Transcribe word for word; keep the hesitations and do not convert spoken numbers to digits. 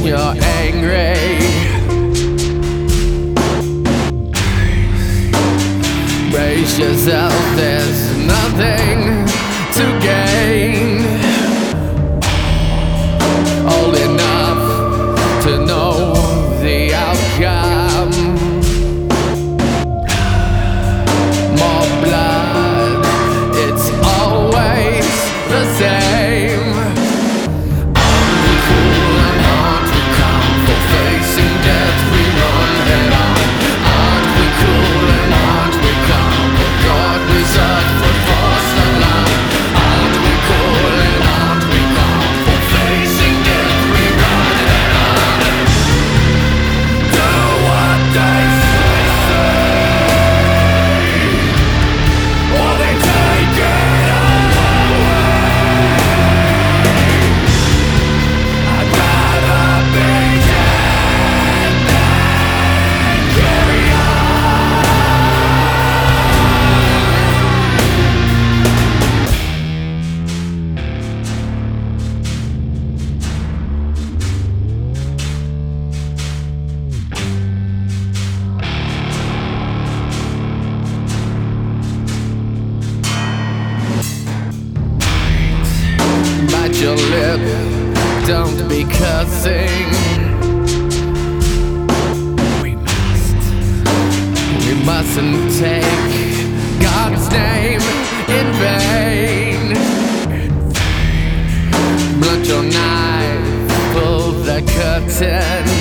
you're angry. Brace yourself, there's nothing to gain. Old enough to know the outcome. More blood, it's always the same. Aren't we cool and aren't we calm? For facing death we run head on. Aren't we cool and aren't we calm? For God we search for false alarm. Aren't we cool and aren't we calm? For facing death we run head on. Do what they say, or they take it away. I'd rather be dead than carry on. Bite your lip, don't be cussing. We must, we mustn't take God's name in vain. Blunt your knife, pull the curtain.